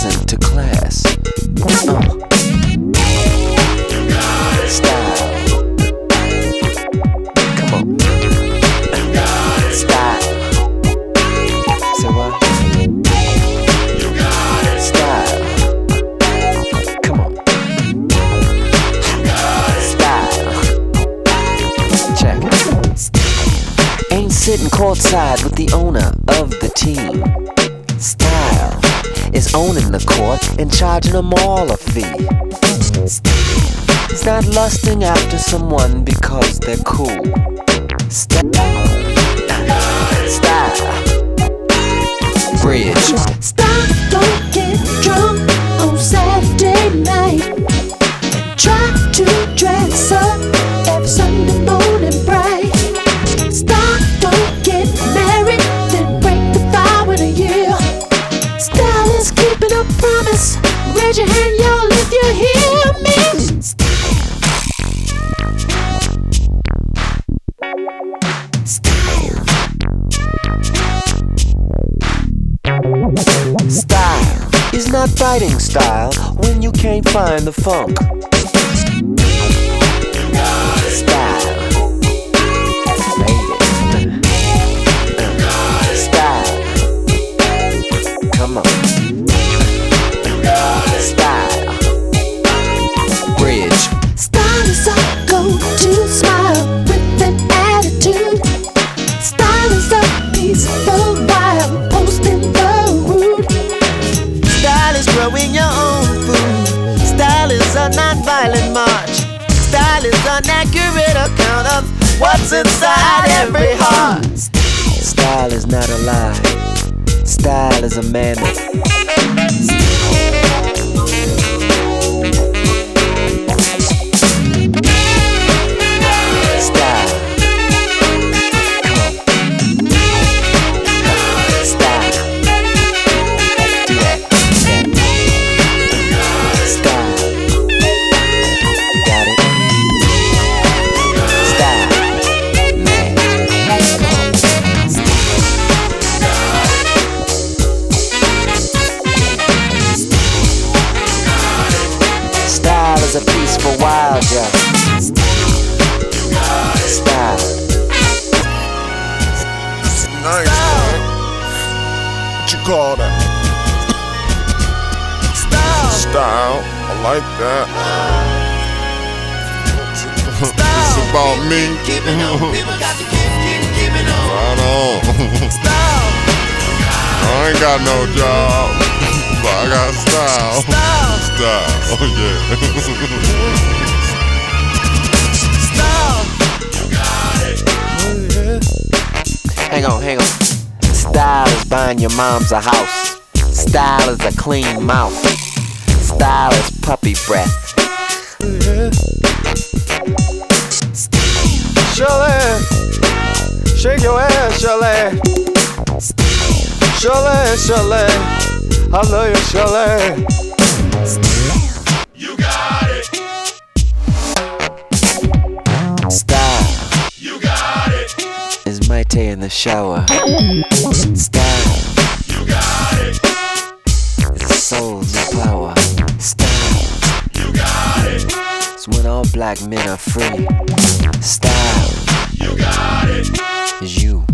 present to class. Style. Come on. Style. Say what? Style. Come on. Style. Check. Ain't sitting courtside with the owner of the team. Style is owning the court and charging them all a fee. It's not lusting after someone because they're cool. Style. Bridge. Stop, don't get drunk on Saturday night and try to dress up every Sunday morning bright. Stop, don't get married, then break the vow in a year. Style is keeping a promise. Raise your hand, y'all, if you hear me. Style is not fighting style when you can't find the funk. Style. Style. Come on. Style. Bridge. Style is a go-to smile with an attitude. Style is a peaceful vibe, posting the rude. Style is growing your own food. Style is a non-violent march. Style is an accurate account of what's inside every heart. Style is not a lie. Style is a man. A peaceful wild, yeah. Style. Nice, man. What you call that? Style. I like that. It's about me. Right on. I ain't got no job, but I got style. Style. Oh yeah. Hang on. Style is buying your mom's a house. Style is a clean mouth. Style is puppy breath. Shirley, shake your ass, Shirley. Shirley, I love you, Shirley. You got it. Style. You got it. Is Maite in the shower. Style. You got it. Is the soul in the power. Style. You got it. It's when all black men are free. Style. You got it. Is you.